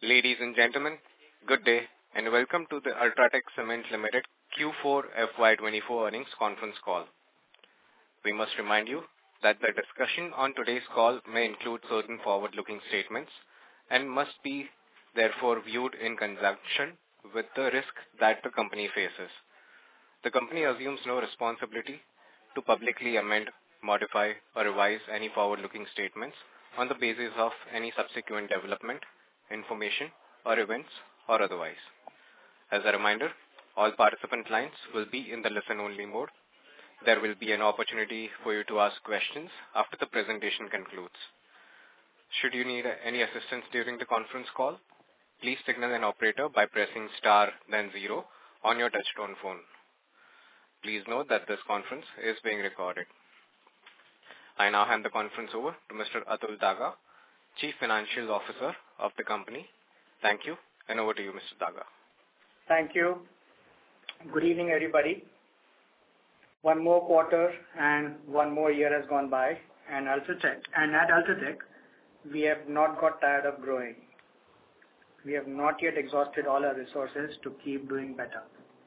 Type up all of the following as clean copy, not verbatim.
Ladies and gentlemen, good day and welcome to the UltraTech Cement Limited Q4 FY24 earnings conference call. We must remind you that the discussion on today's call may include certain forward-looking statements and must be therefore viewed in conjunction with the risk that the company faces. The company assumes no responsibility to publicly amend, modify or revise any forward-looking statements on the basis of any subsequent development, information or events or otherwise. As a reminder, all participant lines will be in the listen-only mode. There will be an opportunity for you to ask questions after the presentation concludes. Should you need any assistance during the conference call, please signal an operator by pressing star then 0 on your touchtone phone. Please note that this conference is being recorded. I now hand the conference over to Mr. Atul Daga, Chief Financial Officer of the company. Thank you, and over to you, Mr. Daga. Thank you. Good evening, everybody. One more quarter and one more year has gone by, and at UltraTech, we have not got tired of growing. We have not yet exhausted all our resources to keep doing better.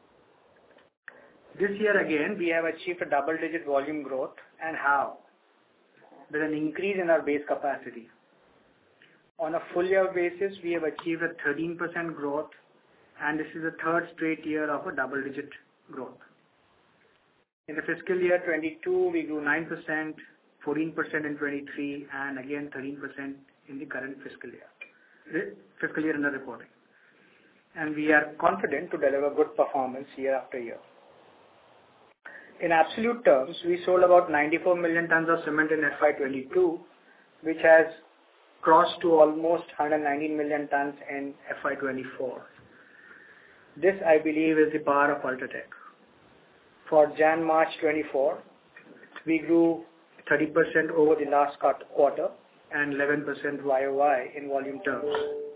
This year again, we have achieved a double-digit volume growth, and how? With an increase in our base capacity. On a full year basis, we have achieved a 13% growth, and this is the third straight year of a double-digit growth. In the fiscal year 22, we grew 9%, 14% in 23, and again 13% in the current fiscal year under reporting. And we are confident to deliver good performance year after year. In absolute terms, we sold about 94 million tons of cement in FY22, which has crossed to almost 119 million tons in FY24. This, I believe, is the power of UltraTech. For Jan-March 24, we grew 30% over the last quarter and 11% YOY in volume terms.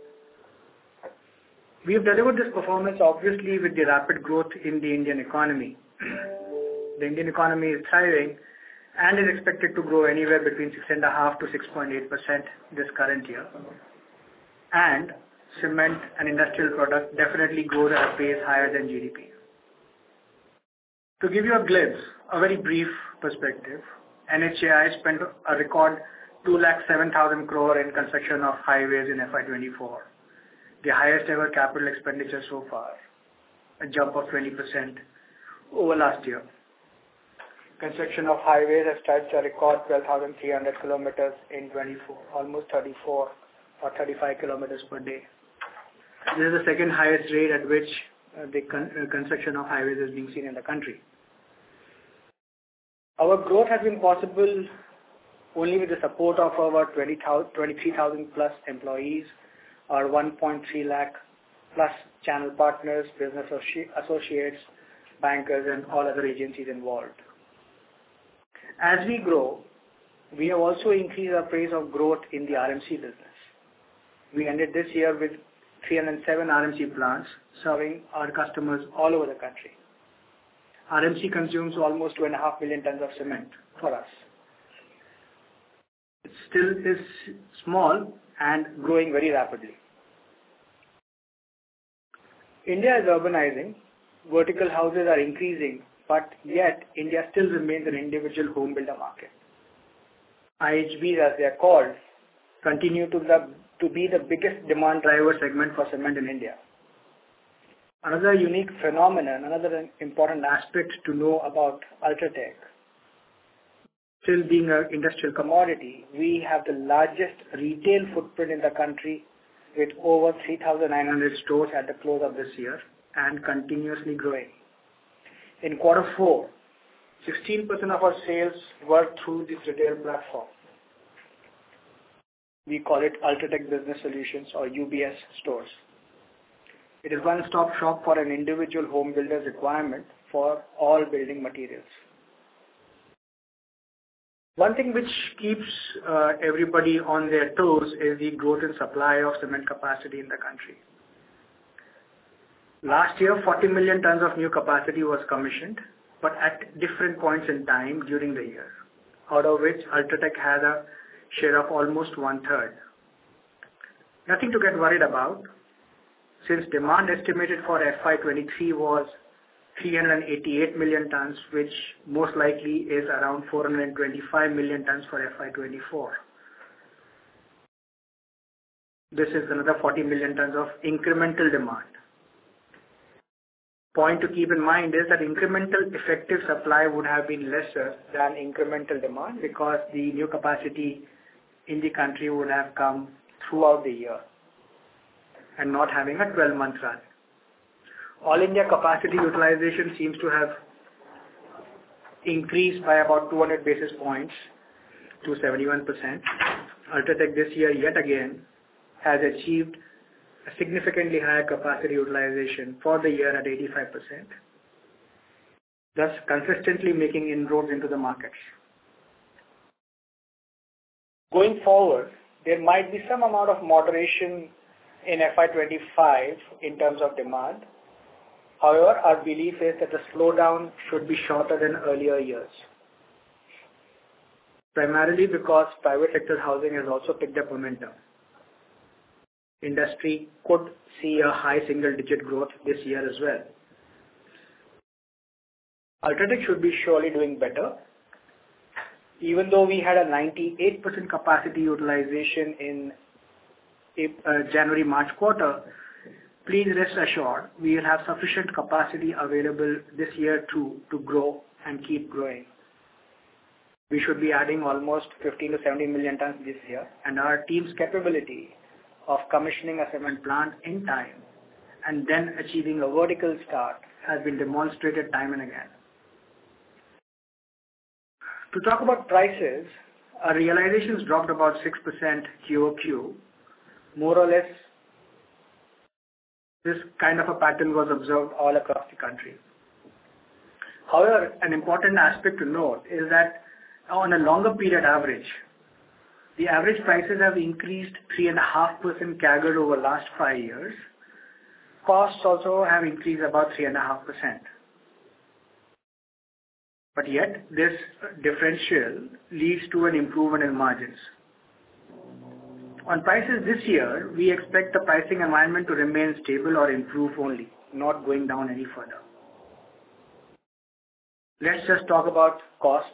We have delivered this performance obviously with the rapid growth in the Indian economy. The Indian economy is thriving and is expected to grow anywhere between 6.5% to 6.8% this current year. And cement and industrial products definitely grow at a pace higher than GDP. To give you a glimpse, a very brief perspective, NHAI spent a record 207,000 crore in construction of highways in FY24, the highest ever capital expenditure so far, a jump of 20% over last year. Construction of highways has touched a record 12,300 kilometers in 24, almost 34 or 35 kilometers per day. This is the second highest rate at which the construction of highways is being seen in the country. Our growth has been possible only with the support of our 23,000 plus employees, our 1.3 lakh plus channel partners, business associates, bankers and all other agencies involved. As we grow, we have also increased our pace of growth in the RMC business. We ended this year with 307 RMC plants serving our customers all over the country. RMC consumes almost 2.5 million tons of cement for us. It still is small and growing very rapidly. India is urbanizing, vertical houses are increasing, but yet India still remains an individual home builder market. IHBs, as they are called, continue to be the biggest demand driver segment for cement in India. Another unique phenomenon, another important aspect to know about UltraTech, still being an industrial commodity, we have the largest retail footprint in the country with over 3,900 stores at the close of this year and continuously growing. In quarter 4, 16% of our sales were through this retail platform. We call it UltraTech Business Solutions or UBS stores. It is one-stop shop for an individual home builder's requirement for all building materials. One thing which keeps everybody on their toes is the growth in supply of cement capacity in the country. Last year, 40 million tons of new capacity was commissioned, but at different points in time during the year, out of which UltraTech had a share of almost one-third. Nothing to get worried about, since demand estimated for FY23 was 388 million tons, which most likely is around 425 million tons for FY24. This is another 40 million tons of incremental demand. Point to keep in mind is that incremental effective supply would have been lesser than incremental demand because the new capacity in the country would have come throughout the year and not having a 12-month run. All India capacity utilization seems to have increased by about 200 basis points to 71%. UltraTech this year yet again has achieved a significantly higher capacity utilization for the year at 85%, thus consistently making inroads into the markets. Going forward, there might be some amount of moderation in FY25 in terms of demand. However, our belief is that the slowdown should be shorter than earlier years, primarily because private sector housing has also picked up momentum. Industry could see a high single-digit growth this year as well. UltraTech should be surely doing better. Even though we had a 98% capacity utilization in January-March quarter, please rest assured we will have sufficient capacity available this year too to grow and keep growing. We should be adding almost 15 to 17 million tons this year, and our team's capability of commissioning a cement plant in time and then achieving a vertical start has been demonstrated time and again. To talk about prices, our realizations dropped about 6% QOQ. More or less, this kind of a pattern was observed all across the country. However, an important aspect to note is that on a longer period average, the average prices have increased 3.5% CAGR over the last 5 years. Costs also have increased about 3.5%. But yet, this differential leads to an improvement in margins. On prices this year, we expect the pricing environment to remain stable or improve only, not going down any further. Let's just talk about costs.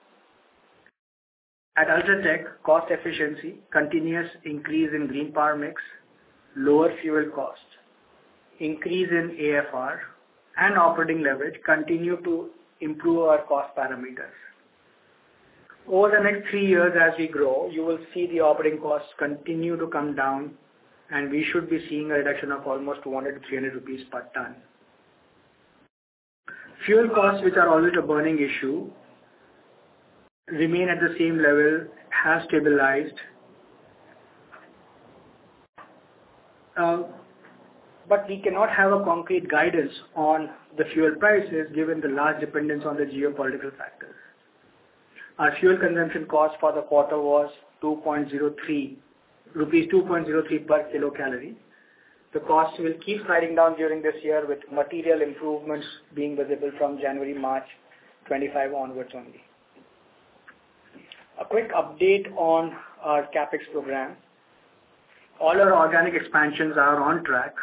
At UltraTech, cost efficiency, continuous increase in green power mix, lower fuel cost, increase in AFR, and operating leverage continue to improve our cost parameters. Over the next 3 years as we grow, you will see the operating costs continue to come down, and we should be seeing a reduction of almost 200 to 300 rupees per ton. Fuel costs, which are always a burning issue, remain at the same level, have stabilized. But we cannot have a concrete guidance on the fuel prices given the large dependence on the geopolitical factors. Our fuel consumption cost for the quarter was rupees 2.03 per kilocalorie. The cost will keep sliding down during this year with material improvements being visible from January-March 25 onwards only. A quick update on our CapEx program. All our organic expansions are on track.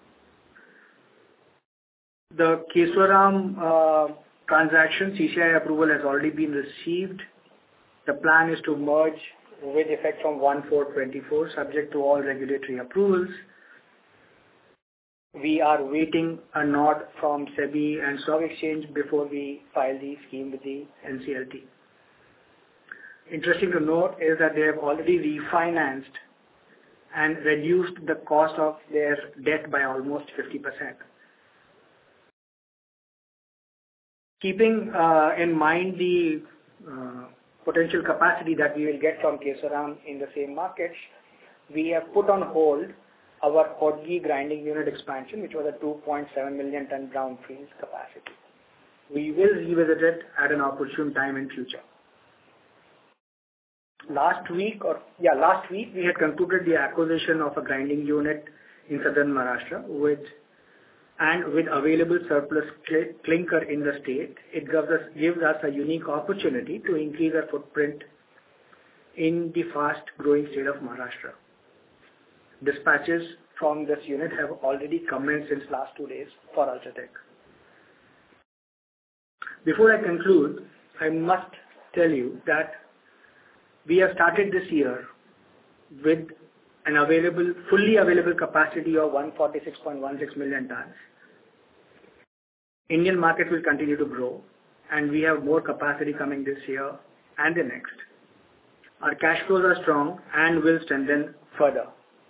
The Kesoram transaction CCI approval has already been received. The plan is to merge with effect from 1/4/24, subject to all regulatory approvals. We are waiting a nod from SEBI and Stock Exchange before we file the scheme with the NCLT. Interesting to note is that they have already refinanced and reduced the cost of their debt by almost 50%. Keeping in mind the potential capacity that we will get from Kesoram in the same markets, we have put on hold our Hodgi grinding unit expansion, which was a 2.7 million ton brownfield capacity. We will revisit it at an opportune time in future. Last week we had concluded the acquisition of a grinding unit in southern Maharashtra with available surplus clinker in the state. It gives us a unique opportunity to increase our footprint in the fast growing state of Maharashtra. dispatches from this unit have already commenced since last 2 days for UltraTech. Before I conclude, I must tell you that we have started this year with an fully available capacity of 146.16 million tons. Indian market will continue to grow, and we have more capacity coming this year and the next. Our cash flows are strong and will strengthen further.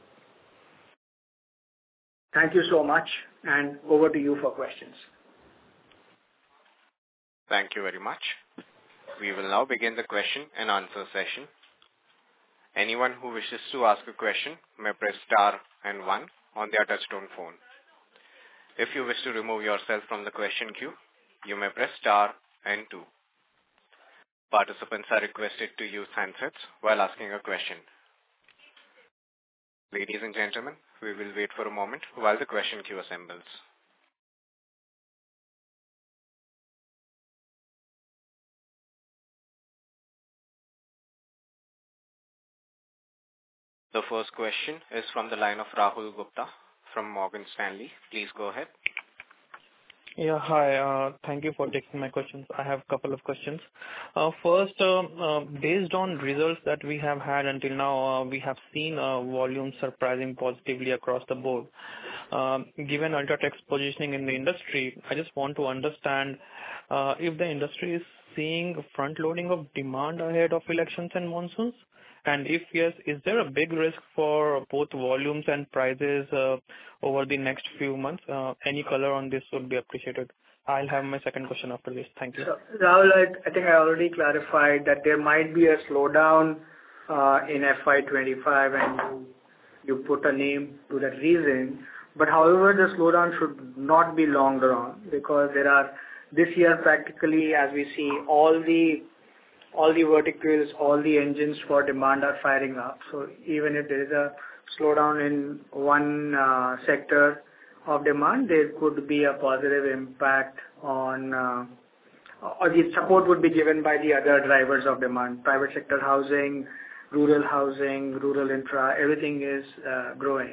Thank you so much, and over to you for questions. Thank you very much. We will now begin the question and answer session. Anyone who wishes to ask a question may press star and 1 on their touchtone phone. If you wish to remove yourself from the question queue, you may press star and 2. Participants are requested to use handsets while asking a question. Ladies and gentlemen, we will wait for a moment while the question queue assembles. The first question is from the line of Rahul Gupta from Morgan Stanley. Please go ahead. Yeah, hi. Thank you for taking my questions. I have a couple of questions. First, based on results that we have had until now, we have seen volume surprising positively across the board. Given UltraTech's positioning in the industry, I just want to understand if the industry is seeing front loading of demand ahead of elections and monsoons. And if yes, is there a big risk for both volumes and prices over the next few months? Any color on this would be appreciated. I'll have my second question after this. Thank you. So, Rahul, I think I already clarified that there might be a slowdown in FY25, and you put a name to that reason. But however, the slowdown should not be long drawn, because there are this year practically, as we see, all the verticals, all the engines for demand are firing up. So even if there is a slowdown in one sector of demand, there could be a positive impact on, or the support would be given by the other drivers of demand. Private sector housing, rural infra, everything is growing.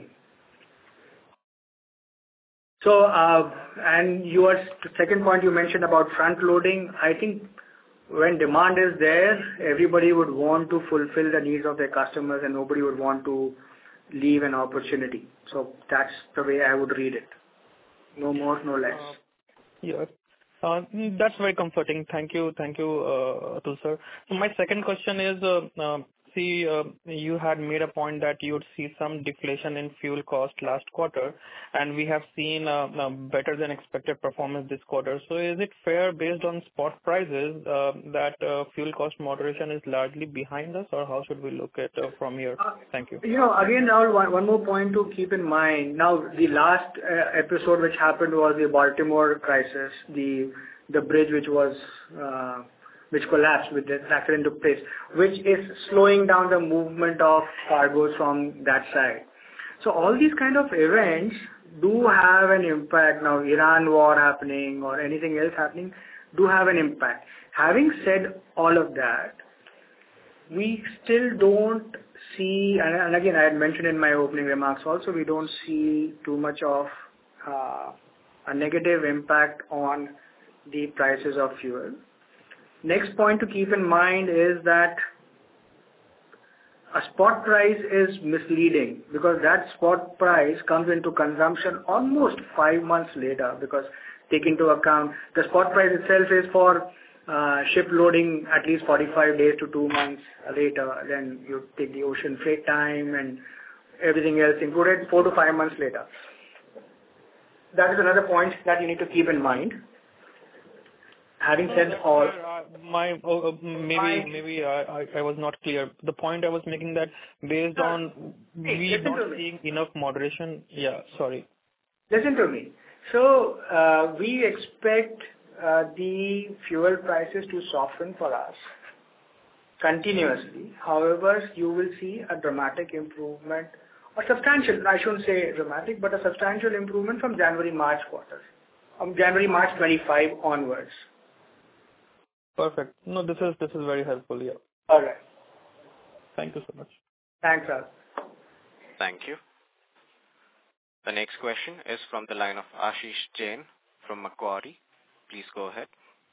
So, and the second point you mentioned about front loading, I think when demand is there, everybody would want to fulfill the needs of their customers, and nobody would want to leave an opportunity. So that's the way I would read it. No more, no less. Yeah. That's very comforting. Thank you, Atul sir. So my second question is, you had made a point that you would see some deflation in fuel cost last quarter, and we have seen better than expected performance this quarter. So is it fair, based on spot prices, that fuel cost moderation is largely behind us, or how should we look at from here? Thank you. Again, Rahul, one more point to keep in mind. Now, the last episode which happened was the Baltimore crisis, the bridge which collapsed with the accident took place, which is slowing down the movement of cargoes from that side. So all these kind of events do have an impact. Now, Iran war happening or anything else happening do have an impact. Having said all of that, we still don't see, and again I had mentioned in my opening remarks also, we don't see too much of a negative impact on the prices of fuel. Next point to keep in mind is that a spot price is misleading, because that spot price comes into consumption almost 5 months later, because take into account the spot price itself is for ship loading at least 45 days to 2 months later. Then you take the ocean freight time and everything else included 4 to 5 months later. That is another point that you need to keep in mind. Having said all, maybe I was not clear. The point I was making, that based on we not seeing enough moderation. Yeah, sorry. Listen to me. So we expect the fuel prices to soften for us continuously. However, you will see a dramatic improvement, or substantial, I shouldn't say dramatic, but a substantial improvement from January-March quarter, from January-March 25 onwards. Perfect. No, this is very helpful. Yeah. All right. Thank you so much. Thanks, Raj. Thank you. The next question is from the line of Ashish Jain from Macquarie. Please go ahead.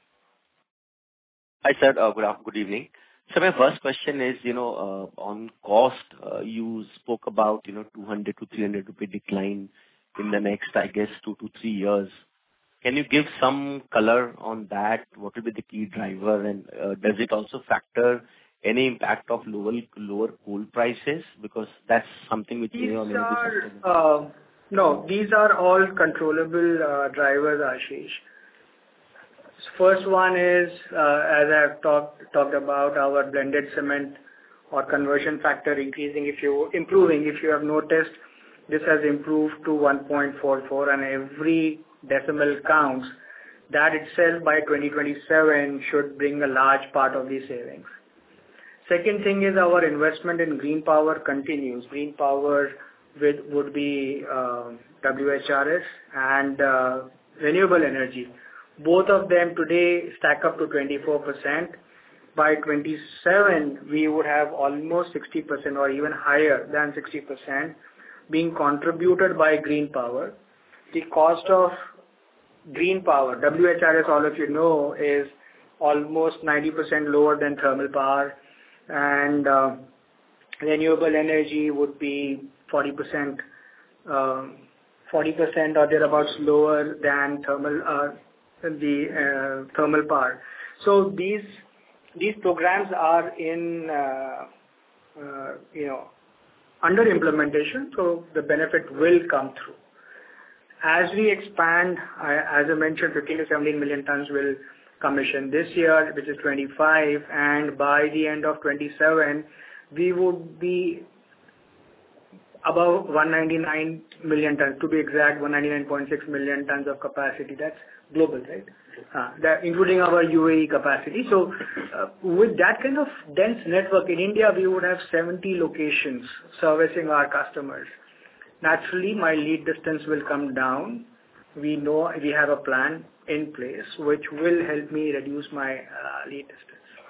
Hi, sir. Good evening. So my first question is, on cost, you spoke about, 200 to 300 rupee decline in the next, I guess, 2 to 3 years. Can you give some color on that? What will be the key driver? And does it also factor any impact of lower coal prices? Because that's something which may or may not be factored in. No, these are all controllable drivers, Ashish. First one is, as I have talked about, our blended cement or conversion factor improving. If you have noticed, this has improved to 1.44, and every decimal counts. That itself, by 2027, should bring a large part of these savings. Second thing is our investment in green power continues. Green power would be WHRS and renewable energy. Both of them today stack up to 24%. By 27, we would have almost 60% or even higher than 60% being contributed by green power. The cost of green power, WHRS, all of you know, is almost 90% lower than thermal power, and renewable energy would be 40% or thereabouts lower than thermal power. So these programs are in under implementation, so the benefit will come through. As we expand, as I mentioned, 15 to 17 million tons will commission this year, which is 25, and by the end of 27, we would be above 199 million tons, to be exact, 199.6 million tons of capacity. That's global, right? That including our UAE capacity. So with that kind of dense network in India, we would have 70 locations servicing our customers. Naturally, my lead distance will come down. We know we have a plan in place which will help me reduce my lead distance.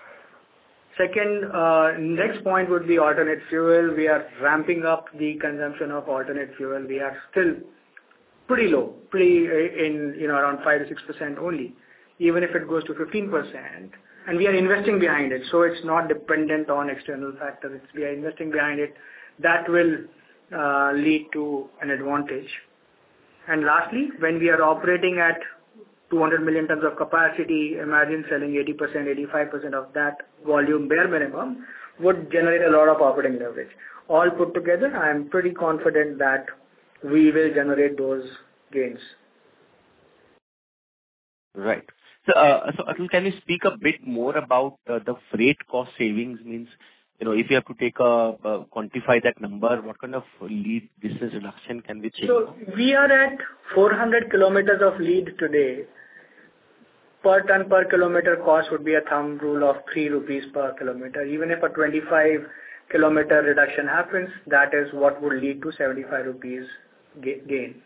Second, next point would be alternate fuel. We are ramping up the consumption of alternate fuel. We are still pretty low, around 5 to 6% only, even if it goes to 15%. And we are investing behind it, so it's not dependent on external factors. We are investing behind it. That will lead to an advantage. And lastly, when we are operating at 200 million tons of capacity, imagine selling 80%, 85% of that volume bare minimum would generate a lot of operating leverage. All put together, I am pretty confident that we will generate those gains. Right. So Atul, can you speak a bit more about the freight cost savings? Means, if you have to quantify that number, what kind of lead distance reduction can we take? So we are at 400 kilometers of lead today. Per ton per kilometer cost would be a thumb rule of 3 rupees per kilometer. Even if a 25 kilometer reduction happens, that is what would lead to 75 rupees gain.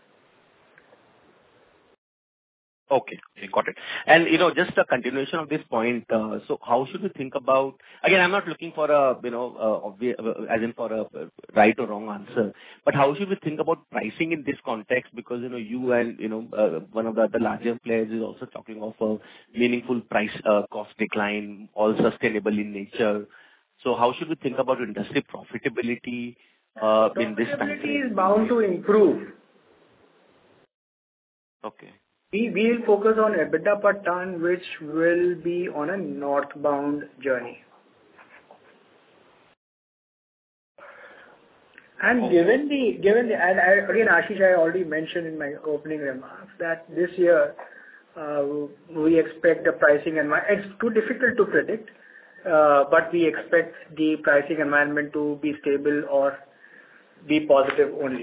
Okay, got it. And, just a continuation of this point, so how should we think about, again, I'm not looking for as in for a right or wrong answer, but how should we think about pricing in this context? Because, you and, one of the larger players is also talking of a meaningful price cost decline, all sustainable in nature. So how should we think about industry profitability in this time? Profitability is bound to improve. Okay. We will focus on EBITDA per ton, which will be on a northbound journey. And given the again, Ashish, I already mentioned in my opening remarks that this year we expect the pricing environment. It's too difficult to predict, but we expect the pricing environment to be stable or be positive only.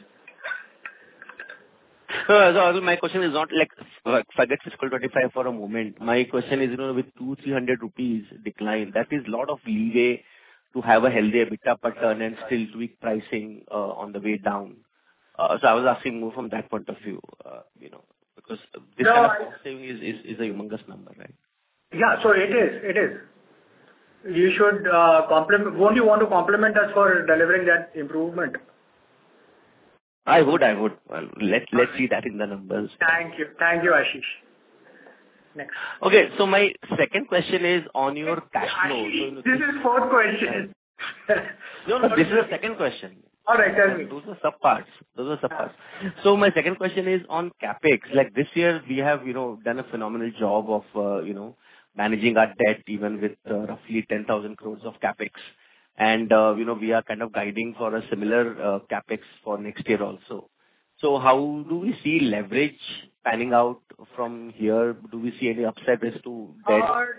So my question is not like forget fiscal 25 for a moment. My question is, with 200-300 rupees decline, that is a lot of leeway to have a healthy EBITDA per ton and still tweak pricing on the way down. So I was asking more from that point of view, because this kind of cost saving is a humongous number, right? Yeah, so it is. You should won't you want to compliment us for delivering that improvement? I would. Well, let's see that in the numbers. Thank you, Ashish. Next. Okay, so my second question is on your cash flow. Ashish, this is fourth question. No, this is the second question. All right, tell me. Those are subparts. So my second question is on CapEx. Like this year, we have, done a phenomenal job of, managing our debt even with roughly 10,000 crores of CapEx. And, we are kind of guiding for a similar CapEx for next year also. So how do we see leverage panning out from here? Do we see any upside risk to debt? Our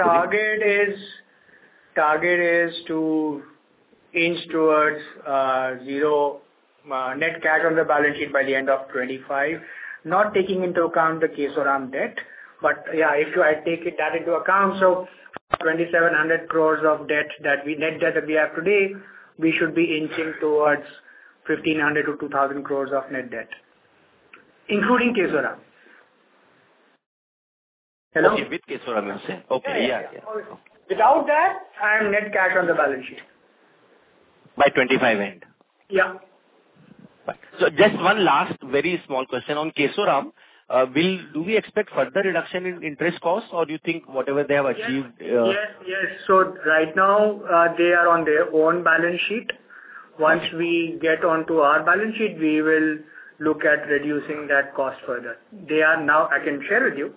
target is to inch towards zero net cash on the balance sheet by the end of 25, not taking into account the Kesoram debt. But yeah, if I take that into account, so 2,700 crores of net debt that we have today, we should be inching towards 1,500 to 2,000 crores of net debt, including Kesoram. Hello? Okay, with Kesoram, you say. Okay, yeah. Without that, I am net cash on the balance sheet. By 25 end? Yeah. Right. So just one last very small question on Kesoram. Do we expect further reduction in interest costs, or do you think whatever they have achieved? Yes. So right now, they are on their own balance sheet. Once we get onto our balance sheet, we will look at reducing that cost further. They are now, I can share with you,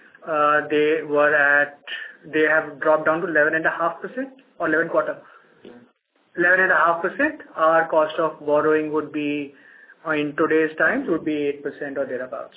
they have dropped down to 11.5% or 11.25%. 11.5%. Our cost of borrowing would be, in today's times, would be 8% or thereabouts.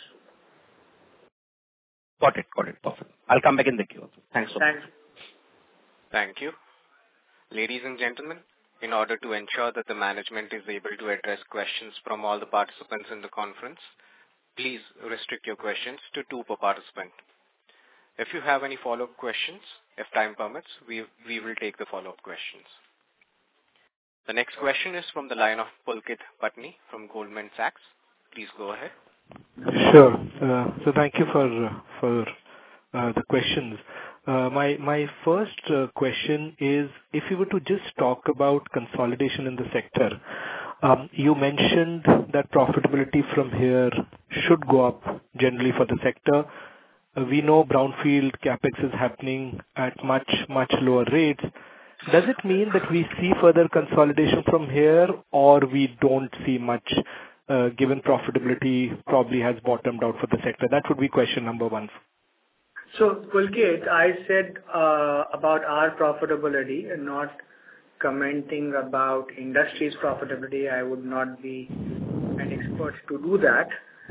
Got it. Perfect. I'll come back in the queue. Thanks so much. Thank you. Ladies and gentlemen, in order to ensure that the management is able to address questions from all the participants in the conference, please restrict your questions to 2 per participant. If you have any follow-up questions, if time permits, we will take the follow-up questions. The next question is from the line of Pulkit Patni from Goldman Sachs. Please go ahead. Sure. So thank you for the questions. My first question is, if you were to just talk about consolidation in the sector, you mentioned that profitability from here should go up generally for the sector. We know brownfield capex is happening at much lower rates. Does it mean that we see further consolidation from here, or we don't see much, given profitability probably has bottomed out for the sector? That would be question number 1. So, Pulkit, I said about our profitability and not commenting about industry's profitability. I would not be an expert to do that.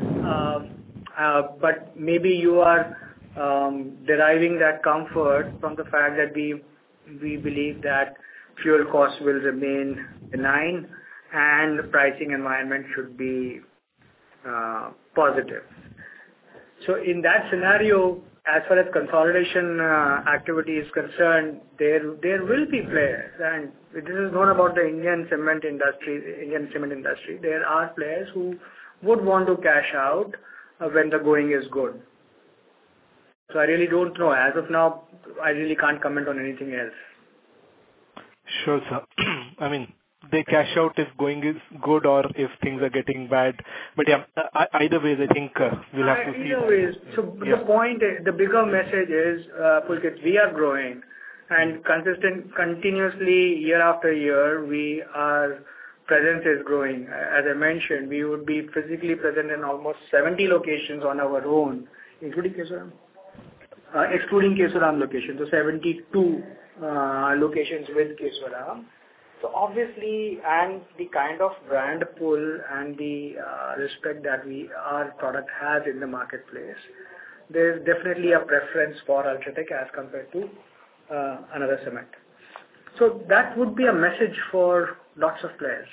But maybe you are deriving that comfort from the fact that we believe that fuel costs will remain benign and the pricing environment should be positive. So in that scenario, as far as consolidation activity is concerned, there will be players, and this is not about the Indian cement industry. There are players who would want to cash out when the going is good. So I really don't know. As of now, I really can't comment on anything else. Sure, sir. I mean, they cash out if going is good or if things are getting bad. But yeah, either ways, I think we'll have to see. Either ways. So the point, the bigger message is, Pulkit, we are growing and continuously year after year, our presence is growing. As I mentioned, we would be physically present in almost 70 locations on our own, including Kesoram. Excluding Kesoram locations, so 72 locations with Kesoram. So obviously, and the kind of brand pull and the respect that our product has in the marketplace, there's definitely a preference for UltraTech as compared to another cement. So that would be a message for lots of players.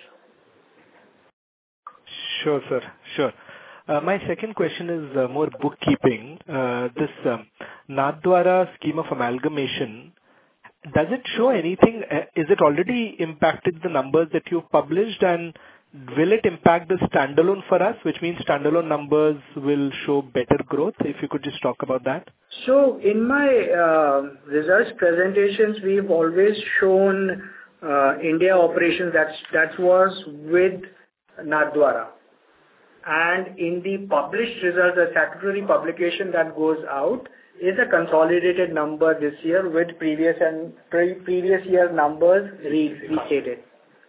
Sure, sir. Sure. My second question is more bookkeeping. This Nathdwara scheme of amalgamation, does it show anything? Is it already impacted the numbers that you've published, and will it impact the standalone for us, which means standalone numbers will show better growth? If you could just talk about that. So in my results presentations, we've always shown India operations that was with Nathdwara. And in the published results, the statutory publication that goes out is a consolidated number this year with previous year numbers restated.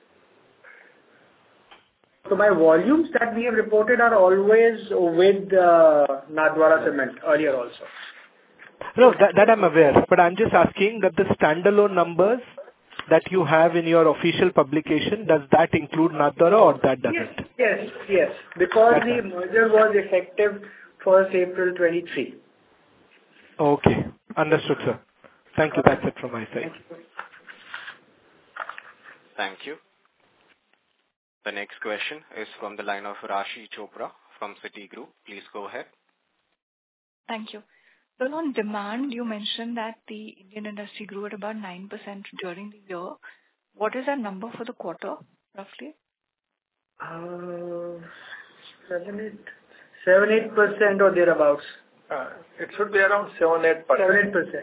So my volumes that we have reported are always with Nathdwara Cement earlier also. No, that I'm aware, but I'm just asking that the standalone numbers that you have in your official publication, does that include Nathdwara or that doesn't? Yes. Because the merger was effective 1st April 23. Okay. Understood, sir. Thank you. That's it from my side. Thank you. The next question is from the line of Rashi Chopra from Citigroup. Please go ahead. Thank you. So on demand, you mentioned that the Indian industry grew at about 9% during the year. What is that number for the quarter, roughly? 7-8% or thereabouts. It should be around 7-8%. 7-8%.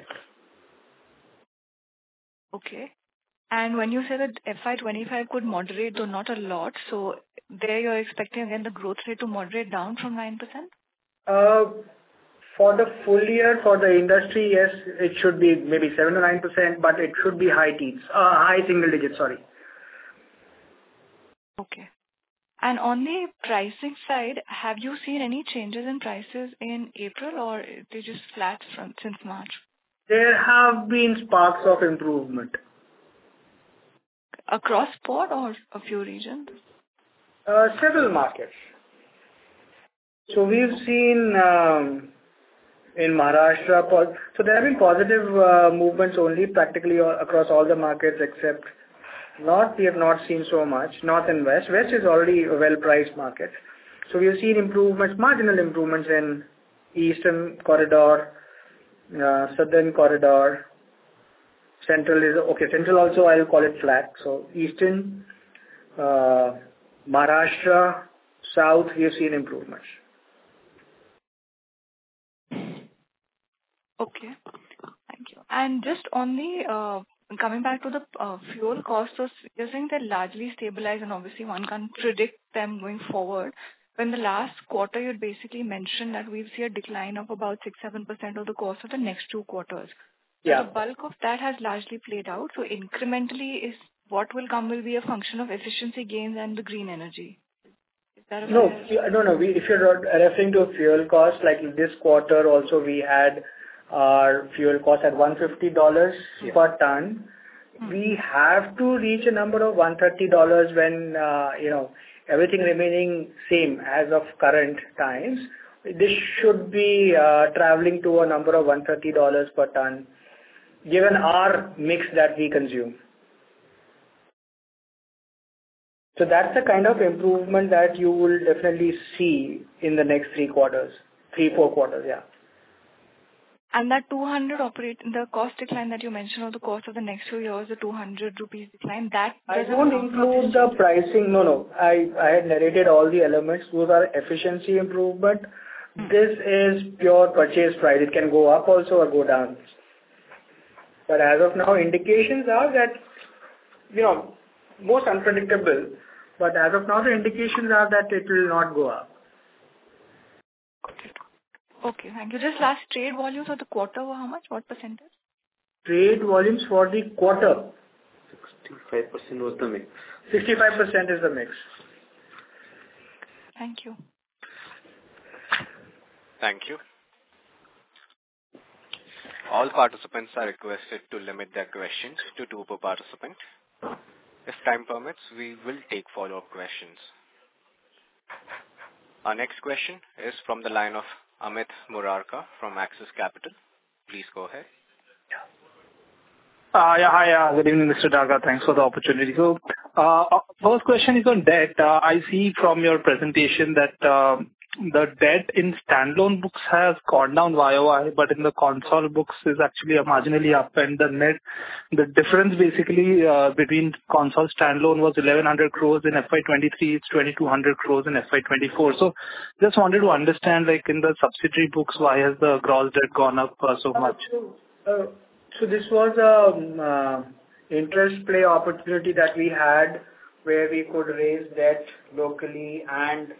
Okay. And when you say that FY25 could moderate, though not a lot, so there you're expecting again the growth rate to moderate down from 9%? For the full year for the industry, yes, it should be maybe 7 to 9%, but it should be high single digits, sorry. Okay. And on the pricing side, have you seen any changes in prices in April or they just flat since March? There have been sparks of improvement. Across port or a few regions? Several markets. So we've seen in Maharashtra, so there have been positive movements only practically across all the markets except North. We have not seen so much. North and West. West is already a well-priced market. So we have seen improvements, marginal improvements in Eastern corridor, Southern corridor. Central is okay. Central also I'll call it flat. So Eastern, Maharashtra, South we have seen improvements. Okay, thank you. And just on the coming back to the fuel costs, so you're saying they're largely stabilized, and obviously one can't predict them going forward. When the last quarter you'd basically mentioned that we'll see a decline of about 6-7% of the cost of the next 2 quarters. Yeah. So the bulk of that has largely played out. So incrementally, is what will come will be a function of efficiency gains and the green energy. Is that a No. fair- If you're referring to fuel costs, like this quarter also we had our fuel cost at $150 per ton. We have to reach a number of $130 when everything remaining same as of current times. This should be traveling to a number of $130 per ton, given our mix that we consume. So that's the kind of improvement that you will definitely see in the next 3 quarters, 3-4 quarters, yeah. And that 200 the cost decline that you mentioned, or the cost of the next few years, the 200 rupees decline, that I doesn't don't account for include the pricing. No. I had narrated all the elements. Those are efficiency improvement. This is pure purchase price. It can go up also or go down. But as of now, indications are that, most unpredictable. But as of now, the indications are that it will not go up. Okay, thank you. Just last, trade volumes for the quarter were how much? What percentage? Trade volumes for the quarter. 65% was the mix. 65% is the mix. Thank you. Thank you. All participants are requested to limit their questions to 2 per participant. If time permits, we will take follow-up questions. Our next question is from the line of Amit Murarka from Axis Capital. Please go ahead. Hi. Good evening, Mr. Daga. Thanks for the opportunity. So, first question is on debt. I see from your presentation that the debt in standalone books has gone down YOY, but in the consol books is actually marginally up, and the difference basically between consol standalone was 1,100 crores in FY23, it's 2,200 crores in FY24. So, just wanted to understand, like in the subsidiary books, why has the gross debt gone up so much? So this was a interest play opportunity that we had where we could raise debt locally and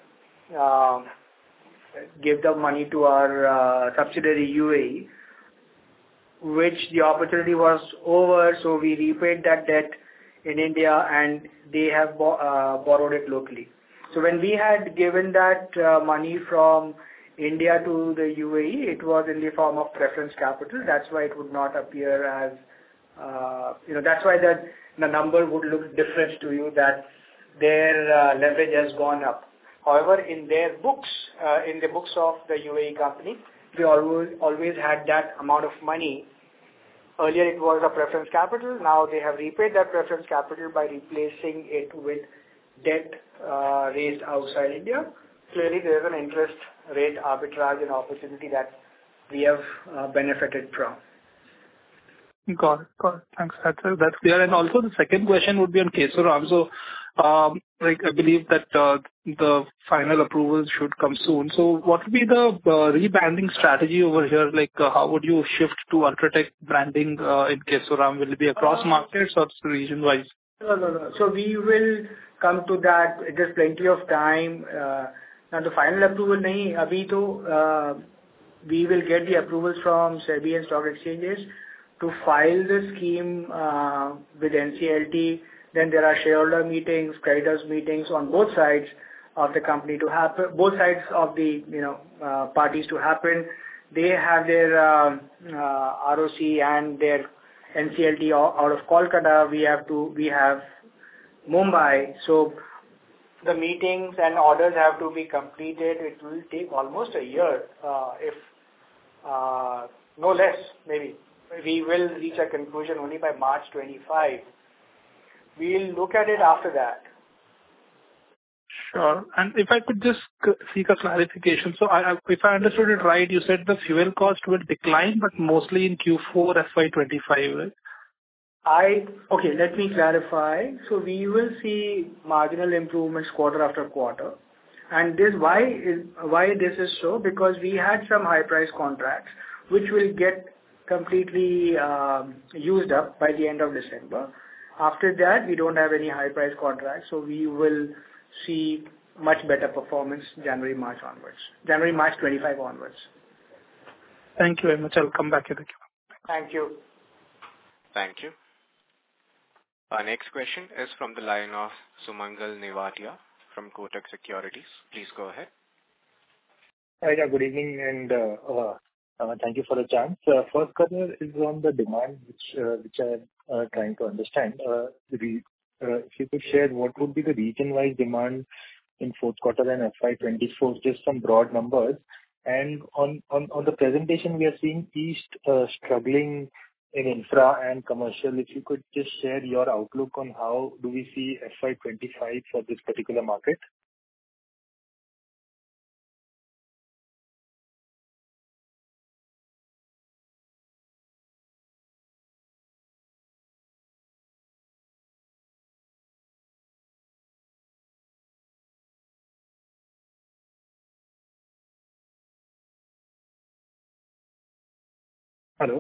give the money to our subsidiary UAE, which the opportunity was over, so we repaid that debt in India, and they have borrowed it locally. So when we had given that money from India to the UAE, it was in the form of preference capital. That's why it would not appear as, that's why the number would look different to you, that their leverage has gone up. However, in their books, in the books of the UAE company, we always had that amount of money. Earlier it was a preference capital. Now they have repaid that preference capital by replacing it with debt raised outside India. Clearly, there is an interest rate arbitrage and opportunity that we have benefited from. Got it. Thanks. That's clear. And also the second question would be on Kesoram. So, I believe that the final approval should come soon. So what would be the rebranding strategy over here? Like, how would you shift to UltraTech branding in Kesoram? Will it be across markets or region-wise? No. So we will come to that. There's plenty of time. Now the final approval nahi, abhi to, we will get the approvals from SEBI and stock exchanges to file the scheme with NCLT. Then there are shareholder meetings, creditors meetings on both sides of the company to happen, both sides of the parties to happen. They have their ROC and their NCLT out of Kolkata. We have Mumbai. So the meetings and orders have to be completed. It will take almost a year, if no less, maybe. We will reach a conclusion only by March 25. We'll look at it after that. Sure. And if I could just seek a clarification. So if I understood it right, you said the fuel cost will decline, but mostly in Q4 FY25, right? Okay, let me clarify. So we will see marginal improvements quarter after quarter. And why this is so? Because we had some high price contracts which will get completely used up by the end of December. After that, we don't have any high price contracts, so we will see much better performance January, March 25 onwards. Thank you very much. I'll come back in the queue. Thank you. Thank you. Our next question is from the line of Sumangal Nevatia from Kotak Securities. Please go ahead. Yeah, good evening, and thank you for the chance. First question is on the demand, which I'm trying to understand. If you could share what would be the region-wise demand in fourth quarter and FY24, just some broad numbers. And on the presentation, we are seeing East struggling in infra and commercial. If you could just share your outlook on how do we see FY25 for this particular market? Hello?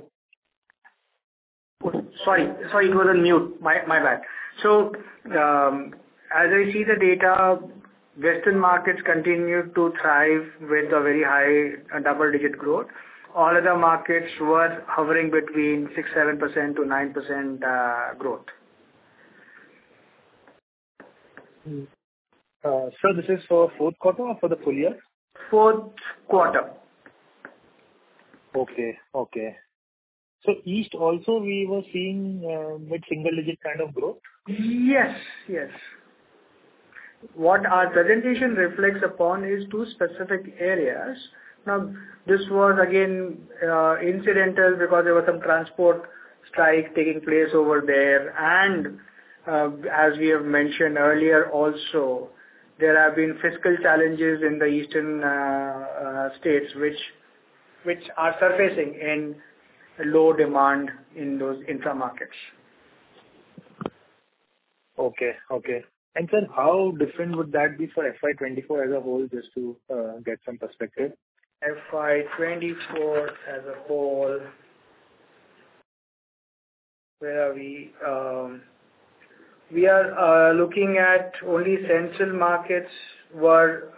Sorry, it was on mute. My bad. So, as I see the data, Western markets continue to thrive with a very high double-digit growth. All other markets were hovering between 6-7% to 9% growth. So this is for fourth quarter or for the full year? Fourth quarter. Okay. So East also we were seeing mid-single digit kind of growth? Yes. What our presentation reflects upon is two specific areas. Now, this was again incidental because there was some transport strike taking place over there, and as we have mentioned earlier also, there have been fiscal challenges in the eastern states which are surfacing in low demand in those infra markets. Okay. And sir, how different would that be for FY24 as a whole, just to get some perspective? FY24 as a whole, where are we? We are looking at only central markets were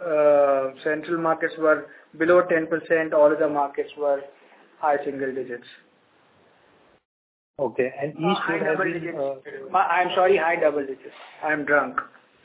below 10%. All other markets were high single digits. Okay. And East high would have double been... digits. I'm sorry, high double digits. I'm drunk.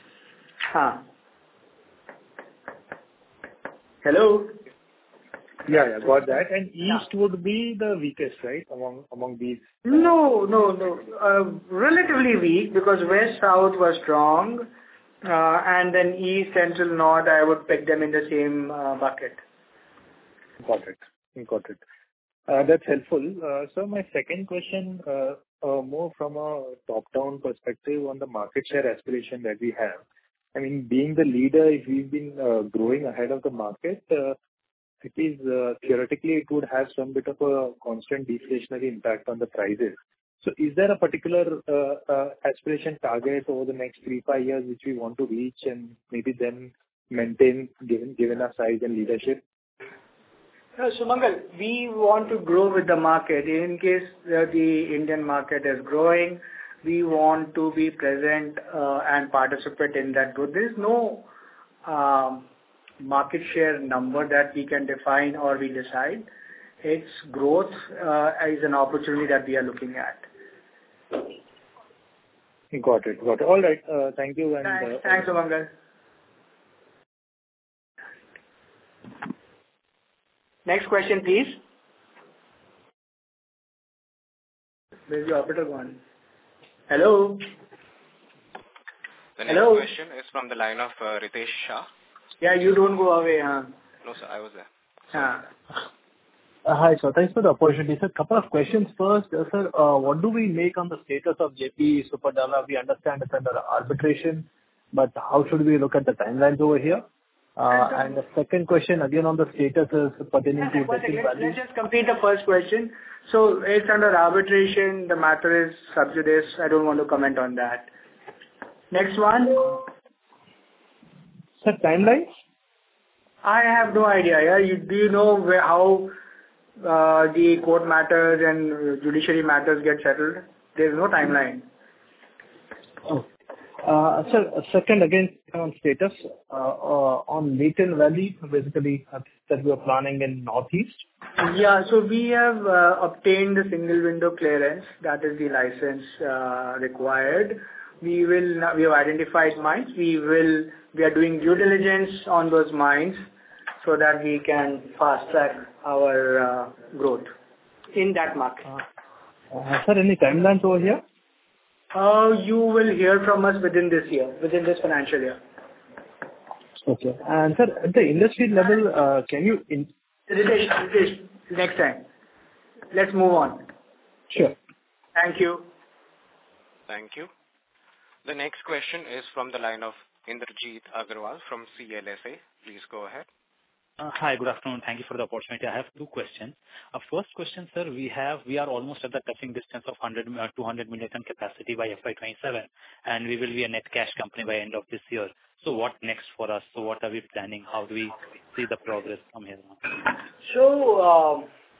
Hello? Yeah, got that. And East would be the weakest, right, among these? No. Relatively weak because West, South was strong, and then East, Central, North, I would pick them in the same bucket. Got it. That's helpful. So my second question, more from a top-down perspective on the market share aspiration that we have. I mean, being the leader, if we've been growing ahead of the market, it is theoretically it would have some bit of a constant deflationary impact on the prices. So is there a particular aspiration target over the next 3-5 years which we want to reach and maybe then maintain given our size and leadership? Sumangal, we want to grow with the market. In case the Indian market is growing, we want to be present and participate in that growth. There is no market share number that we can define or we decide. Its growth is an opportunity that we are looking at. Got it. All right. Thank you. Thanks, Sumangal. Next question, please. Where's the operator gone? Hello? The next question is from the line of Ritesh Shah. Yeah, you don't go away, No, sir, I was there. Hi, sir. Thanks for the opportunity. Sir, couple of questions first. Sir, what do we make on the status of JP Super Dalla? We understand it's under arbitration, but how should we look at the timelines over here? And the second question, again, on the status is pertaining to... Let's just complete the first question. So, it's under arbitration. The matter is sub judice. I don't want to comment on that. Next one. Sir, timelines? I have no idea. Yeah? Do you know how the court matters and judiciary matters get settled? There is no timeline. Oh. Sir, second again on status on Latent Valley, basically that we are planning in Northeast. Yeah, so we have obtained the single window clearance. That is the license required. We have identified mines. We are doing due diligence on those mines so that we can fast track our growth in that market. Sir, any timelines over here? You will hear from us within this year, within this financial year. Okay. And sir, at the industry level, can you... Ritesh, next time. Let's move on. Sure. Thank you. Thank you. The next question is from the line of Indrajit Agarwal from CLSA. Please go ahead. Hi, good afternoon. Thank you for the opportunity. I have two questions. First question, sir, we are almost at the touching distance of 200 million ton capacity by FY27, and we will be a net cash company by end of this year. So what next for us? So what are we planning? How do we see the progress from here on? So,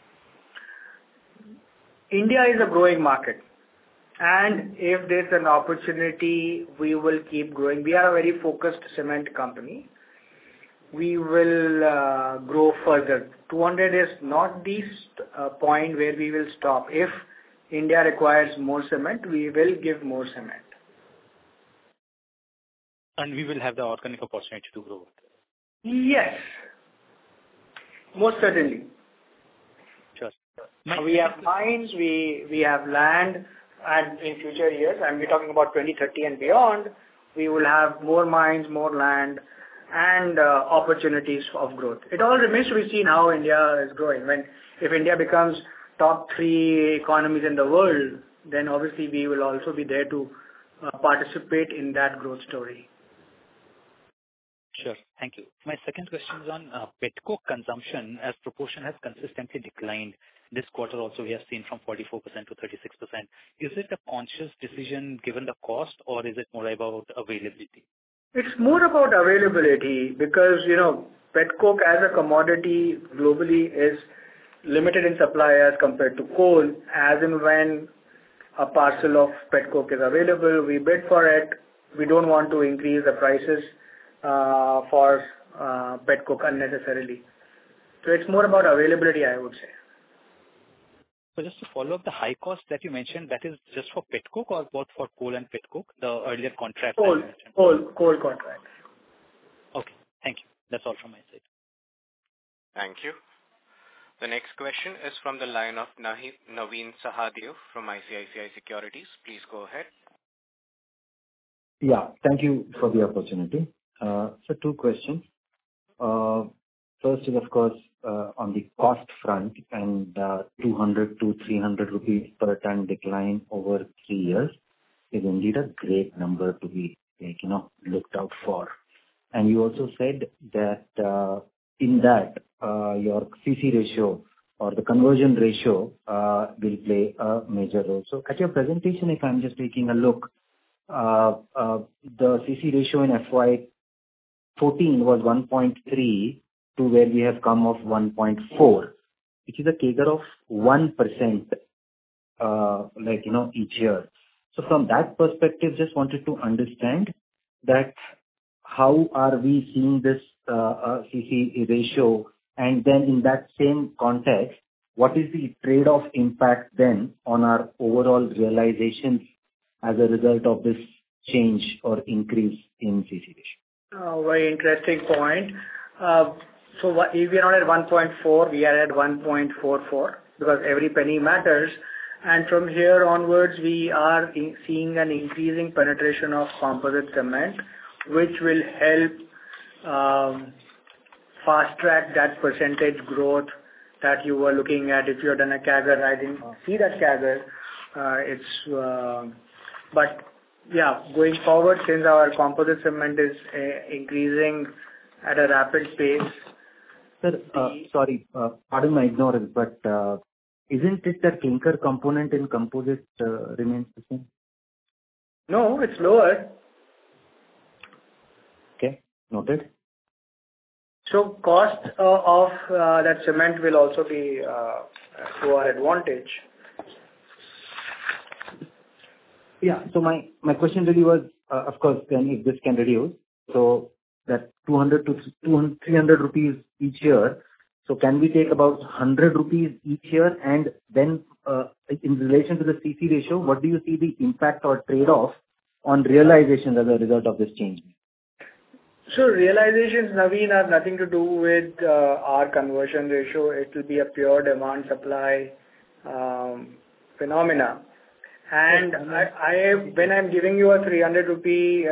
India is a growing market. And if there's an opportunity, we will keep growing. We are a very focused cement company. We will grow further. 200 is not the point where we will stop. If India requires more cement, we will give more cement. And we will have the organic opportunity to grow. Yes. Most certainly. Sure. We have mines, we have land, and in future years, and we're talking about 2030 and beyond, we will have more mines, more land, and opportunities of growth. It all remains to be seen how India is growing. If India becomes top 3 economies in the world, then obviously we will also be there to participate in that growth story. Sure. Thank you. My second question is on petcoke consumption as proportion has consistently declined. This quarter also we have seen from 44% to 36%. Is it a conscious decision given the cost, or is it more about availability? It's more about availability because, petcoke as a commodity globally is limited in supply as compared to coal. As and when a parcel of pet coke is available, we bid for it. We don't want to increase the prices for pet coke unnecessarily. So it's more about availability, I would say. So just to follow up, the high cost that you mentioned, that is just for pet coke or both for coal and pet coke, the earlier contract? Coal contract. Okay, thank you. That's all from my side. Thank you. The next question is from the line of Naveen Sahadev from ICICI Securities. Please go ahead. Yeah, thank you for the opportunity. So two questions. First is, of course, on the cost front, and 200 to 300 rupees per ton decline over 3 years is indeed a great number to be looked out for. And you also said that in that your CC ratio or the conversion ratio will play a major role. So at your presentation, if I'm just taking a look, the CC ratio in FY14 was 1.3 to where we have come of 1.4, which is a CAGR of 1%, each year. So from that perspective, just wanted to understand that how are we seeing this CC ratio, and then in that same context, what is the trade-off impact then on our overall realizations as a result of this change or increase in CC ratio? Very interesting point. So if we are not at 1.4, we are at 1.44 because every penny matters. And from here onwards, we are seeing an increasing penetration of composite cement, which will help fast track that percentage growth that you were looking at. If you had done a CAGR, I didn't see that CAGR. But yeah, going forward, since our composite cement is increasing at a rapid pace. Sir, sorry, pardon my ignorance, but isn't it that clinker component in composite remains the same? No, it's lower. Okay, noted. So cost of that cement will also be to our advantage. Yeah, so my question really was, of course, then if this can reduce, so that 200 to 300 rupees each year, so can we take about 100 rupees each year, and then in relation to the CC ratio, what do you see the impact or trade-off on realizations as a result of this change? So realizations, Naveen, have nothing to do with our conversion ratio. It will be a pure demand-supply phenomena. And when I'm giving you a 300 rupee,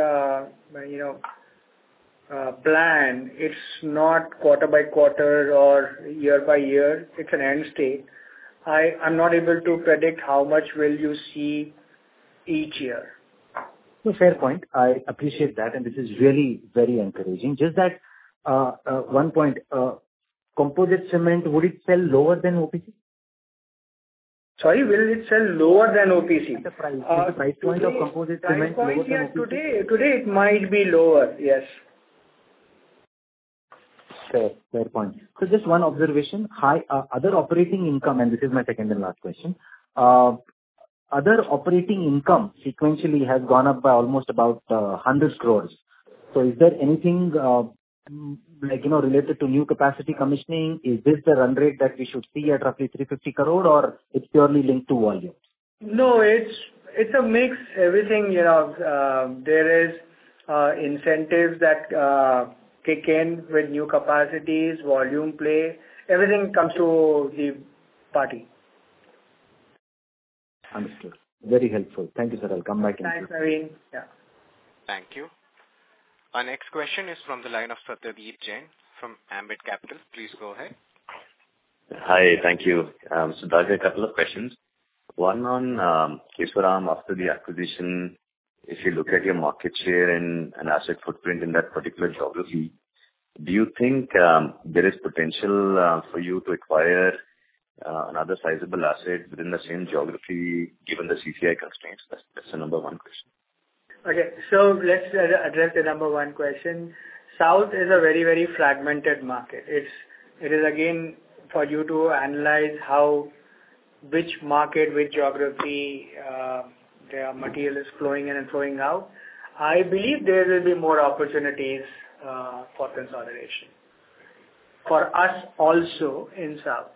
plan, it's not quarter by quarter or year by year. It's an end state. I'm not able to predict how much will you see each year. No, fair point. I appreciate that, and this is really very encouraging. Just that one point, composite cement, would it sell lower than OPC? Sorry, will it sell lower than OPC? The price point of composite cement lower than OPC? Today it might be lower, yes. Fair point. So just one observation. Other operating income, and this is my second and last question. Other operating income sequentially has gone up by almost about 100 crores. So is there anything related to new capacity commissioning? Is this the run rate that we should see at roughly 350 crore, or it's purely linked to volume? No, it's a mix. Everything, there is incentives that kick in with new capacities, volume play. Everything comes to the party. Understood. Very helpful. Thank you, sir. I'll come back in. Thanks, Naveen. Yeah. Thank you. Our next question is from the line of Satyadeep Jain from Ambit Capital. Please go ahead. Hi, thank you. So Doug, a couple of questions. One on Kesoram after the acquisition. If you look at your market share and asset footprint in that particular geography, do you think there is potential for you to acquire another sizable asset within the same geography given the CCI constraints? That's the number one question. Okay, so let's address the number one question. South is a very, very fragmented market. It is again for you to analyze how which market, which geography their material is flowing in and flowing out, I believe there will be more opportunities for consolidation for us also in South.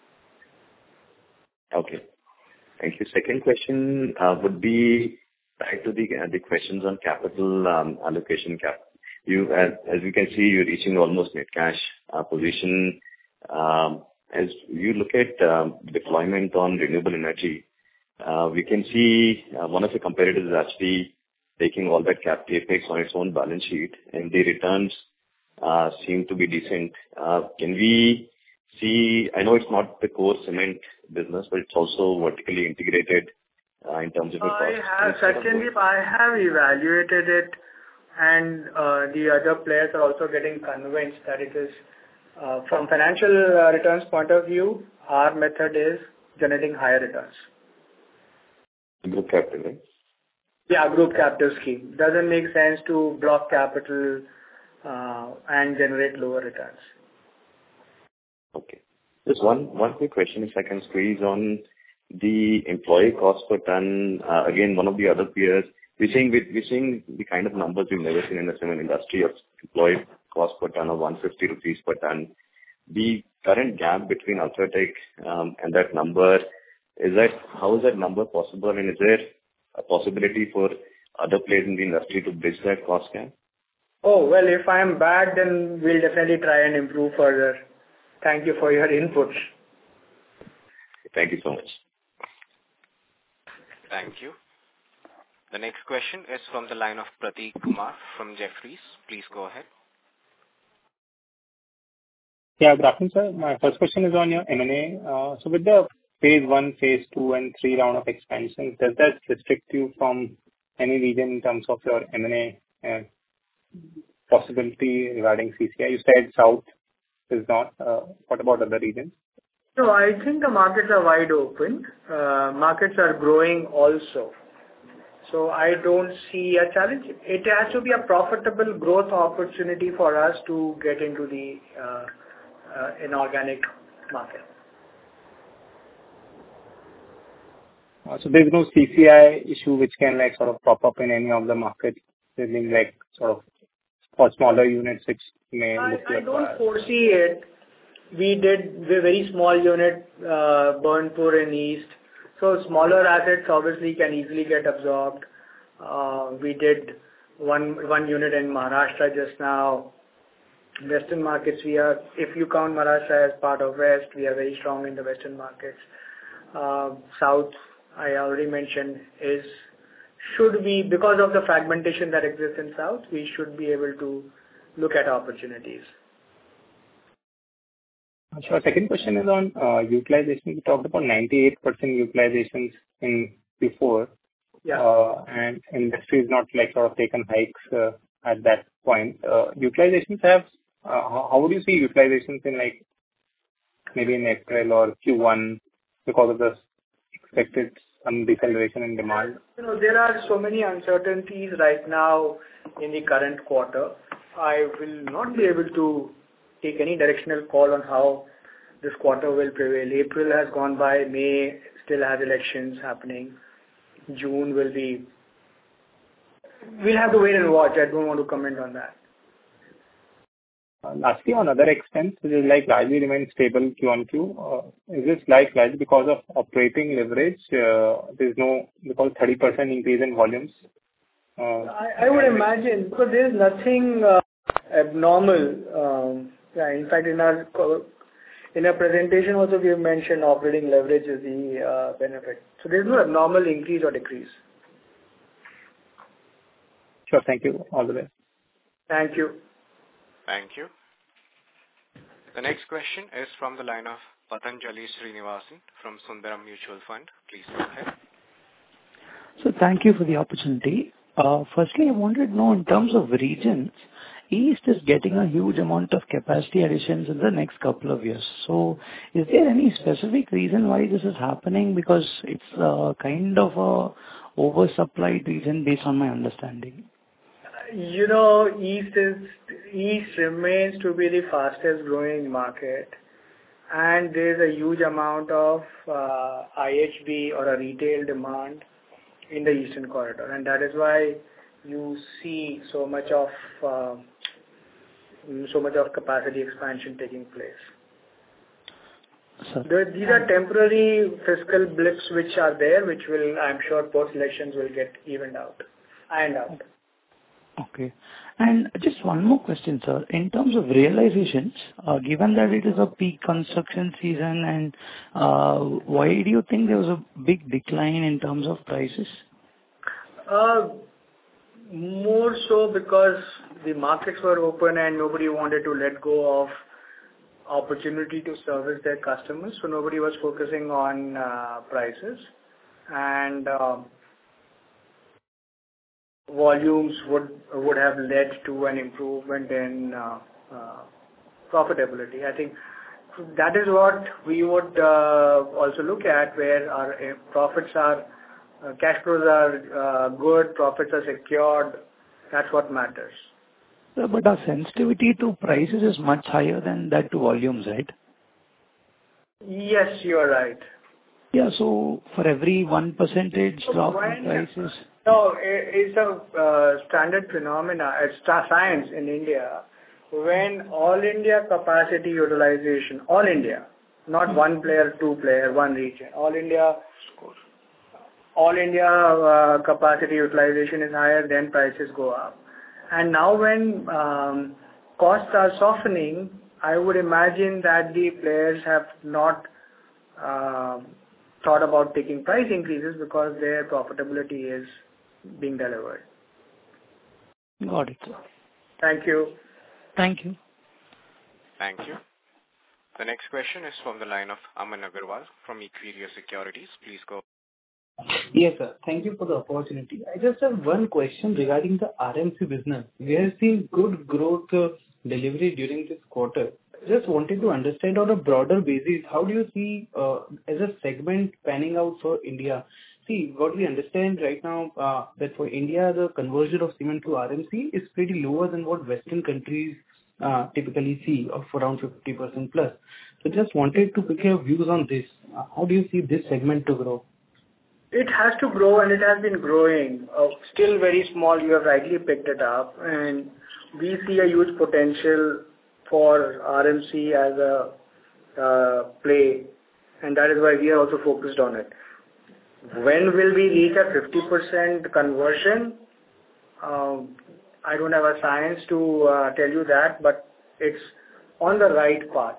Okay. Thank you. Second question would be tied to the questions on capital allocation. As you can see, you're reaching almost net cash position. As you look at deployment on renewable energy, we can see one of the competitors is actually taking all that CapEx on its own balance sheet, and the returns seem to be decent. Can we see? I know it's not the core cement business, but it's also vertically integrated in terms of the cost. Certainly, I have evaluated it, and the other players are also getting convinced that it is, from financial returns point of view, our method is generating higher returns. Group capital, right? Yeah, group capital scheme. Doesn't make sense to block capital and generate lower returns. Okay. Just one quick question, if I can squeeze on the employee cost per ton. Again, one of the other peers, we're seeing the kind of numbers we've never seen in the cement industry of employee cost per ton of 150 rupees per ton. The current gap between UltraTech and that number, how is that number possible, and is there a possibility for other players in the industry to bridge that cost gap? Oh, well, if I am bad, then we'll definitely try and improve further. Thank you for your input. Thank you so much. Thank you. The next question is from the line of Prateek Kumar from Jefferies. Please go ahead. Yeah, good afternoon, sir. My first question is on your M&A. So with the phase 1, phase 2, and 3 round of expansion, does that restrict you from any region in terms of your M&A possibility regarding CCI? You said South is not. What about other regions? No, I think the markets are wide open. Markets are growing also. So I don't see a challenge. It has to be a profitable growth opportunity for us to get into the inorganic market. So there's no CCI issue which can sort of pop up in any of the markets, meaning sort of for smaller units which may look like. I don't foresee it. We did the very small unit, Burnpur in East. So smaller assets obviously can easily get absorbed. We did one unit in Maharashtra just now. Western markets, if you count Maharashtra as part of West, we are very strong in the Western markets. South, I already mentioned, should be, because of the fragmentation that exists in South, we should be able to look at opportunities. Sure. Second question is on utilization. You talked about 98% utilizations in Q4. Yeah. And industry is not sort of taken hikes at that point. Utilizations have, how would you see utilizations in maybe in April or Q1 because of the expected some deceleration in demand? There are so many uncertainties right now in the current quarter. I will not be able to take any directional call on how this quarter will prevail. April has gone by. May still has elections happening. June will be. We'll have to wait and watch. I don't want to comment on that. Lastly, on other expense, which is largely remains stable Q1Q. Is this largely because of operating leverage? There's no, because 30% increase in volumes. I would imagine, because there's nothing abnormal. In fact, in our presentation also we have mentioned operating leverage is the benefit. So there's no abnormal increase or decrease. Sure. Thank you. All the best. Thank you. Thank you. The next question is from the line of Patanjali Srinivasan from Sundaram Mutual Fund. Please go ahead. So thank you for the opportunity. Firstly, I wanted to know in terms of regions, East is getting a huge amount of capacity additions in the next couple of years. So is there any specific reason why this is happening? Because it's kind of a oversupplied region based on my understanding. East remains to be the fastest growing market. and there is a huge amount of IHB or a retail demand in the Eastern Corridor, and that is why you see so much of capacity expansion taking place. These are temporary fiscal blips which are there, which will, I'm sure, post-elections will get ironed out. Okay. And just one more question, sir. In terms of realizations, given that it is a peak construction season, and why do you think there was a big decline in terms of prices? More so because the markets were open and nobody wanted to let go of opportunity to service their customers, so nobody was focusing on prices, and volumes would have led to an improvement in profitability. I think that is what we would also look at, where our profits are, cash flows are good, profits are secured. That's what matters. But our sensitivity to prices is much higher than that to volumes, right? Yes, you are right. Yeah, so for every 1% drop in prices... No, it's a standard phenomena. It's science in India. When all India capacity utilization, all India, not one player, two player, one region, all India capacity utilization is higher, then prices go up. And now when costs are softening, I would imagine that the players have not thought about taking price increases because their profitability is being delivered. Got it, sir. Thank you. Thank you. Thank you. The next question is from the line of Aman Agarwal from Equirus Securities. Please go. Yes, sir. Thank you for the opportunity. I just have one question regarding the RMC business. We have seen good growth delivery during this quarter. Just wanted to understand on a broader basis, how do you see as a segment panning out for India? See, what we understand right now, that for India, the conversion of cement to RMC is pretty lower than what Western countries typically see, of around 50% plus. So just wanted to pick your views on this. How do you see this segment to grow? It has to grow, and it has been growing. Still very small, you have rightly picked it up, and we see a huge potential for RMC as a play, and that is why we are also focused on it. When will we reach a 50% conversion? I don't have a science to tell you that, but it's on the right path.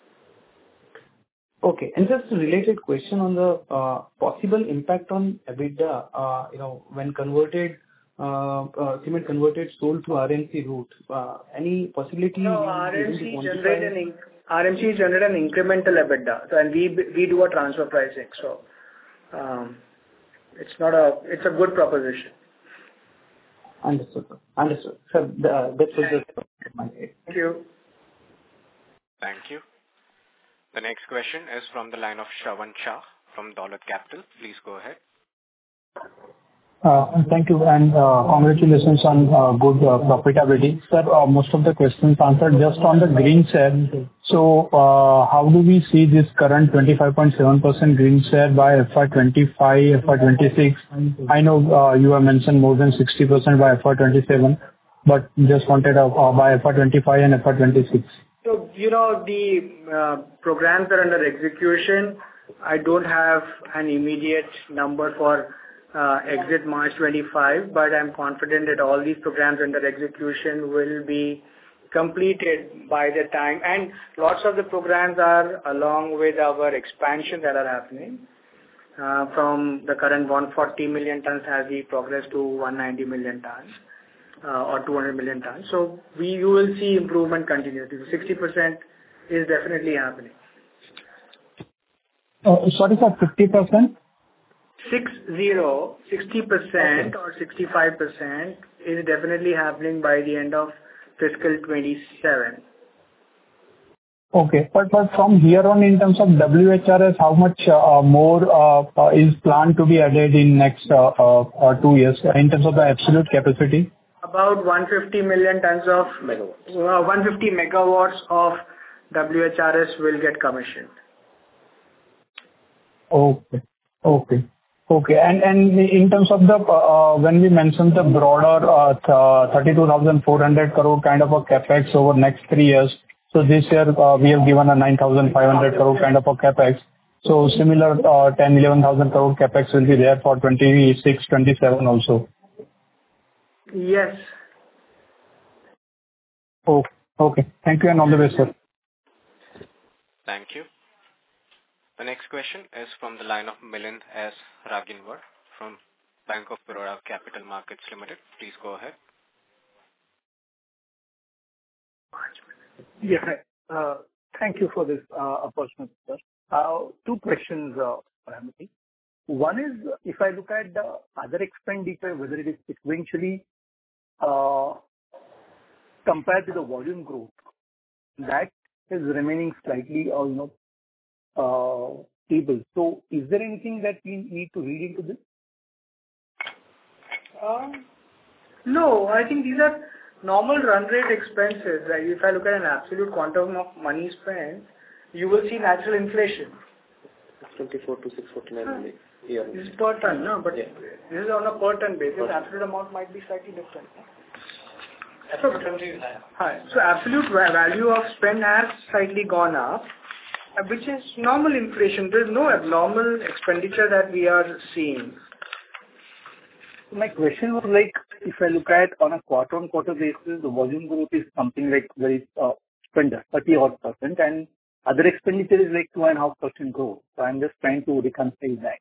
Okay. And just a related question on the possible impact on EBITDA, when converted, cement converted, sold to RMC route. Any possibility? No, RMC generate an incremental EBITDA, and we do a transfer pricing. So it's a good proposition. Understood. Sir, that's just my head. Thank you. Thank you. The next question is from the line of Shravan Shah from Dolat Capital. Please go ahead. Thank you, and congratulations on good profitability. Sir, most of the questions answered. Just on the green share, so how do we see this current 25.7% green share by FY25, FY26? I know you have mentioned more than 60% by FY27, but just wanted by FY25 and FY26. So, the programs are under execution. I don't have an immediate number for exit March 25, but I'm confident that all these programs under execution will be completed by the time. And lots of the programs are along with our expansion that are happening from the current 140 million tons as we progress to 190 million tons. Or 200 million tons. So you will see improvement continuously. 60% is definitely happening. Sorry, sir, 50%? 60% or 65% is definitely happening by the end of fiscal 27. Okay, but from here on, in terms of WHRS, how much more is planned to be added in next 2 years in terms of the absolute capacity? About 150 million tons of 150 megawatts of WHRS will get commissioned. Okay. And in terms of the, when we mentioned the broader 32,400 crore kind of a CapEx over next 3 years, so this year we have given a 9,500 crore kind of a CapEx. So similar 10,000-11,000 crore CapEx will be there for 26-27 also. Yes. Okay. Thank you and all the best, sir. Thank you. The next question is from the line of Milind S. Raginwar from Bank of Baroda Capital Markets Limited. Please go ahead. Yeah. Thank you for this opportunity, sir. 2 questions, Rahmati. One is, if I look at the other expenditure, whether it is sequentially compared to the volume growth, that is remaining slightly, stable. So, is there anything that we need to read into this? No, I think these are normal run rate expenses. Like if I look at an absolute quantum of money spent, you will see natural inflation. 24 to 649 This is per ton, no? But this is on a per ton basis. Absolute amount might be slightly different. So absolute value of spend has slightly gone up, which is normal inflation. There is no abnormal expenditure that we are seeing. My question was like, if I look at on a quarter-on-quarter basis, the volume growth is something like very spend 30-odd%, and other expenditure is like 2.5% growth. So I'm just trying to reconcile that.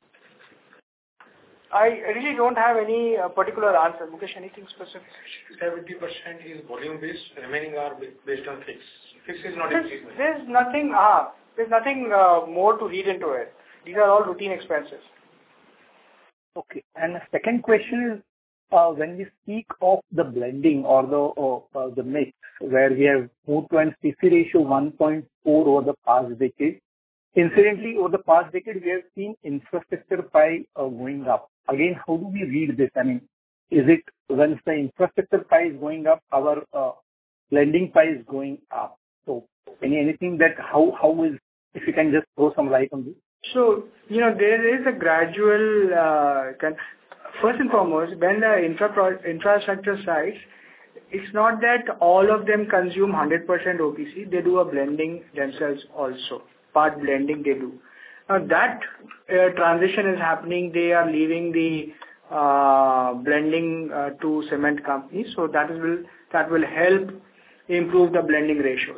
I really don't have any particular answer. Mukesh, anything specific? 70% is volume based, remaining are based on fixed. Fixed is not increasing. There's nothing more to read into it. These are all routine expenses. Okay. And the second question is, when we speak of the blending or the mix, where we have moved to an CC ratio 1.4 over the past decade. Incidentally, over the past decade, we have seen infrastructure pie going up. Again, how do we read this? I mean, is it once the infrastructure pie is going up, our blending pie is going up? So, anything that how is, if you can just throw some light on this? So, there is a gradual, first and foremost, when the infrastructure sites, it's not that all of them consume 100% OPC. They do a blending themselves also. Part blending they do. Now that transition is happening. They are leaving the blending to cement companies. So that will help improve the blending ratios.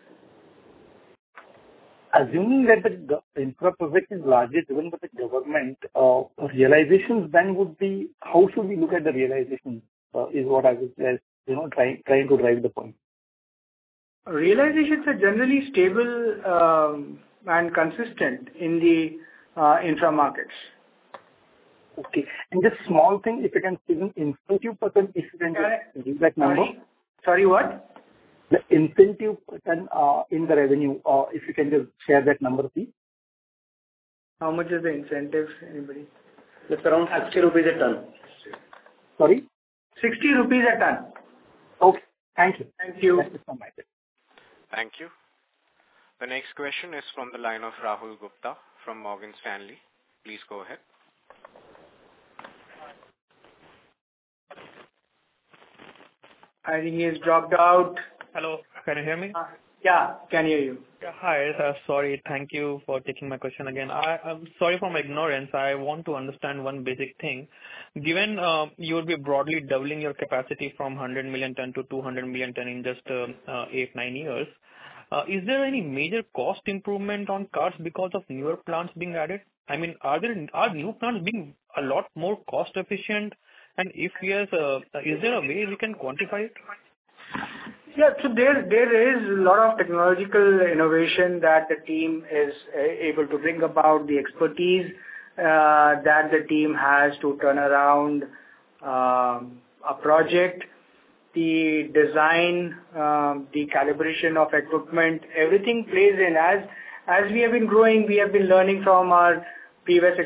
Assuming that the infra project is largely driven by the government, realizations then would be, how should we look at the realizations is what I was trying to drive the point. Realizations are generally stable and consistent in the infra markets. Okay. And just small thing, if you can give an incentive percent, if you can just give that number. Sorry, what? The incentive percent in the revenue, if you can just share that number, please. How much is the incentive, anybody? It's around 60 rupees a ton. Sorry? 60 rupees a ton. Okay. Thank you. Thank you. That's it from my side. Thank you. The next question is from the line of Rahul Gupta from Morgan Stanley. Please go ahead. I think he has dropped out. Hello, can you hear me? Yeah, can hear you. Yeah, hi, sorry. Thank you for taking my question again. I'm sorry for my ignorance. I want to understand one basic thing. Given you will be broadly doubling your capacity from 100 million ton to 200 million ton in just 8-9 years, is there any major cost improvement on cards because of newer plants being added? I mean, are new plants being a lot more cost efficient? And if yes, is there a way we can quantify it? Yeah, so there is a lot of technological innovation that the team is able to bring about, the expertise that the team has to turn around a project, the design, the calibration of equipment, everything plays in. As we have been growing, we have been learning from our previous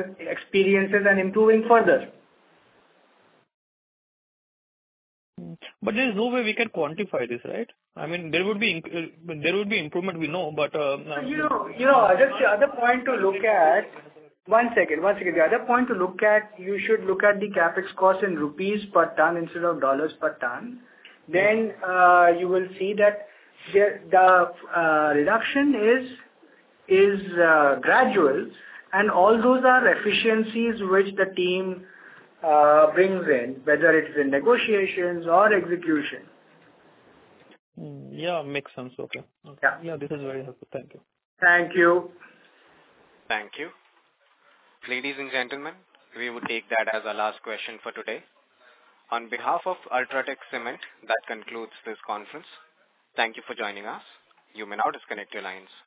experiences and improving further. But there is no way we can quantify this, right? I mean, there would be improvement, we know, but Just the other point to look at. One second. The other point to look at, you should look at the capex cost in rupees per ton instead of dollars per ton. Then you will see that the reduction is gradual, and all those are efficiencies which the team brings in, whether it is in negotiations or execution. Yeah, makes sense. Okay. Yeah, this is very helpful. Thank you. Thank you. Thank you. Ladies and gentlemen, we would take that as our last question for today. On behalf of Ultratech Cement, that concludes this conference. Thank you for joining us. You may now disconnect your lines.